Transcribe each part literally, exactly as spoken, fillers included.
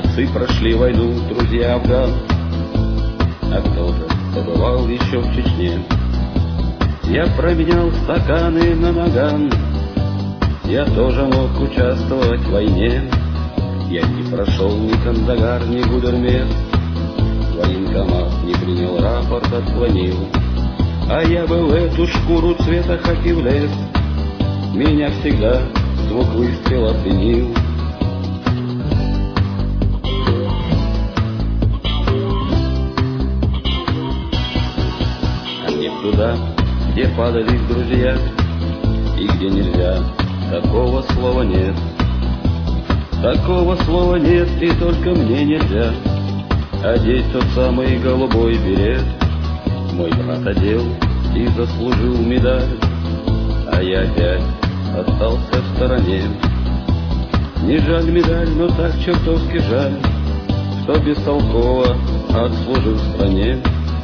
Отцы прошли войну, друзья Афган, а кто-то побывал еще в Чечне. Я променял стаканы на наган, я тоже мог участвовать в войне. Я не прошел ни Кандагар, ни Гудермес, военкомат не принял рапорт, отклонил. А я бы в эту шкуру цвета хаки влез, меня всегда звук выстрела пленил. А мне туда, где падали друзья, и где нельзя, такого слова нет. Такого слова нет, и только мне нельзя одеть тот самый голубой берет. Мой брат одел и заслужил медаль, а я опять остался в стороне. Не жаль медаль, но так чертовски жаль, что бестолково отслужил в стране.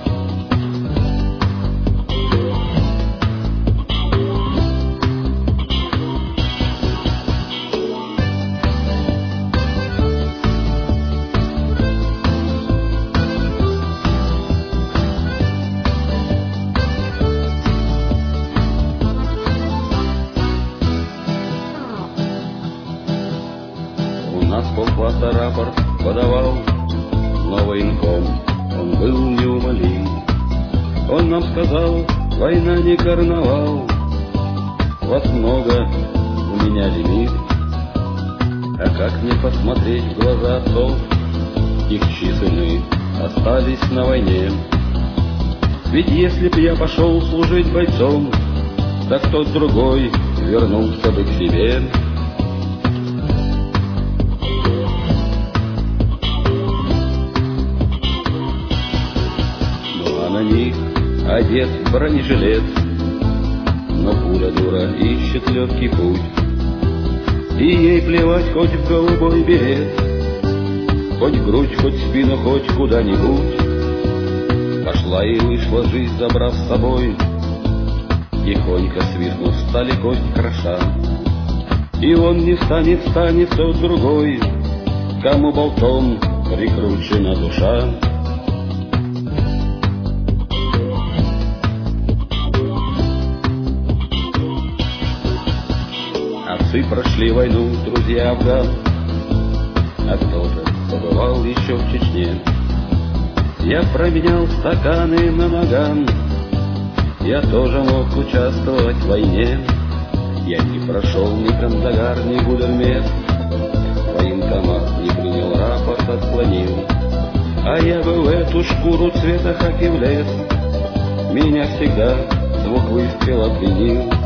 Нас полкласса рапорт подавал, но военком он был неумолим. Он нам сказал, война не карнавал, вас много, у меня лимит. А как мне посмотреть в глаза отцов, их чьи сыны остались на войне? Ведь если б я пошел служить бойцом, так тот другой вернулся бы к себе. На них одет бронежилет, но пуля дура ищет легкий путь, и ей плевать хоть в голубой берет, хоть в грудь, хоть в спину, хоть куда-нибудь. Пошла и вышла жизнь, забрав с собой, тихонько свистнув, стали кость кроша. И он не станет, станет тот другой, кому болтом прикручена душа. Отцы прошли войну, друзья Афган, а кто-то побывал еще в Чечне. Я променял стаканы на наган, я тоже мог участвовать в войне. Я не прошел ни Кандагар, ни Гудермес, военкомат не принял рапорт, отклонил. А я бы в эту шкуру цвета хаки влез, меня всегда звук выстрела пленил.